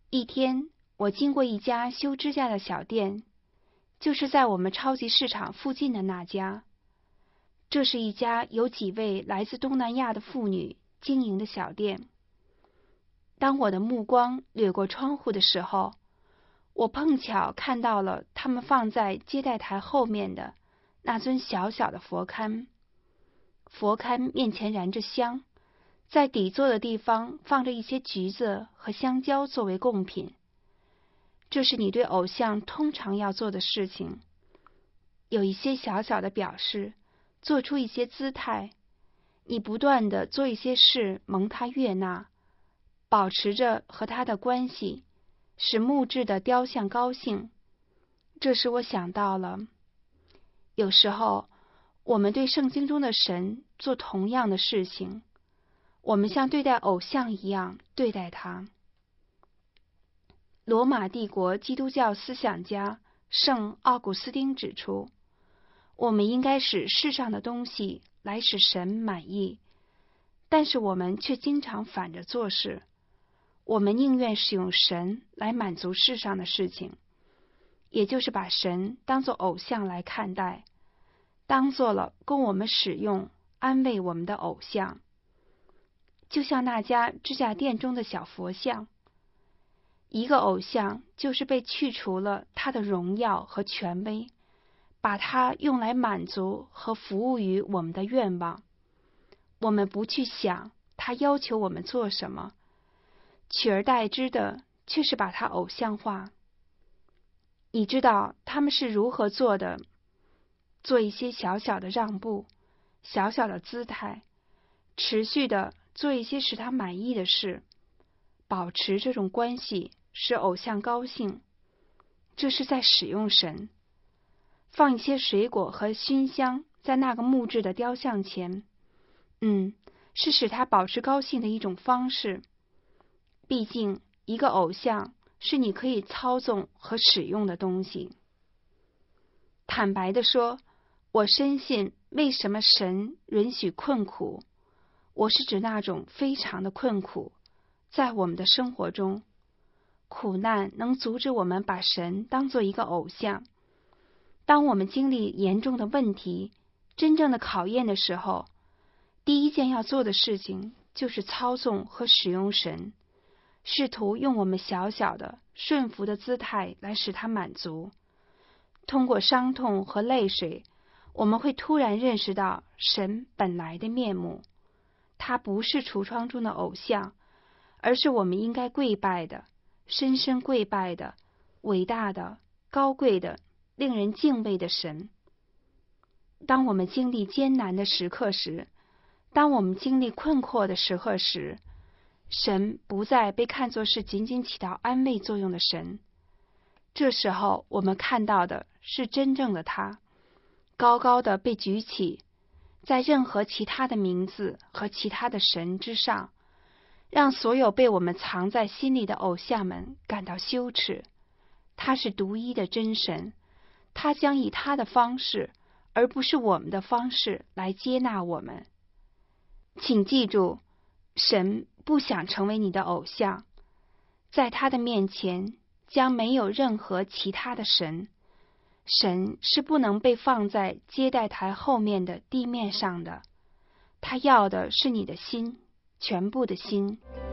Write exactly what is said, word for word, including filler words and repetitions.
一天，我经过一家修指甲的小店，就是在我们超级市场附近的那家。这是一家由几位来自东南亚的妇女经营的小店。当我的目光掠过窗户的时候，我碰巧看到了他们放在接待台后面的那尊小小的佛龛。佛龛面前燃着香，在底座的地方放着一些橘子和香蕉作为贡品。这是你对偶像通常要做的事情，有一些小小的表示，做出一些姿态，你不断地做一些事蒙他悦纳，保持着和他的关系，使木质的雕像高兴。这使我想到了，有时候我们对圣经中的神做同样的事情，我们像对待偶像一样对待他。罗马帝国基督教思想家圣奥古斯丁指出，我们应该使世上的东西来使神满意，但是我们却经常反着做事。我们宁愿使用神来满足世上的事情，也就是把神当作偶像来看待，当做了供我们使用、安慰我们的偶像。就像那家指甲店中的小佛像，一个偶像就是被去除了他的荣耀和权威，把它用来满足和服务于我们的愿望。我们不去想他要求我们做什么，取而代之的却是把它偶像化。你知道他们是如何做的？做一些小小的让步，小小的姿态，持续的做一些使他满意的事，保持这种关系，使偶像高兴。这是在使用神。放一些水果和熏香在那个木质的雕像前，嗯，是使他保持高兴的一种方式。毕竟一个偶像是你可以操纵和使用的东西。坦白地说，我深信为什么神允许困苦，我是指那种非常的困苦，在我们的生活中，苦难能阻止我们把神当作一个偶像。当我们经历严重的问题、真正的考验的时候，第一件要做的事情就是操纵和使用神，试图用我们小小的顺服的姿态来使它满足。通过伤痛和泪水，我们会突然认识到神本来的面目。他不是橱窗中的偶像，而是我们应该跪拜的、深深跪拜的、伟大的、高贵的、令人敬畏的神。当我们经历艰难的时刻时，当我们经历困惑的时刻时，神不再被看作是仅仅起到安慰作用的神。这时候我们看到的是真正的他，高高的被举起，在任何其他的名字和其他的神之上，让所有被我们藏在心里的偶像们感到羞耻。他是独一的真神，他将以他的方式，而不是我们的方式来接纳我们。请记住，神不想成为你的偶像，在他的面前将没有任何其他的神。神是不能被放在接待台后面的地面上的，他要的是你的心，全部的心。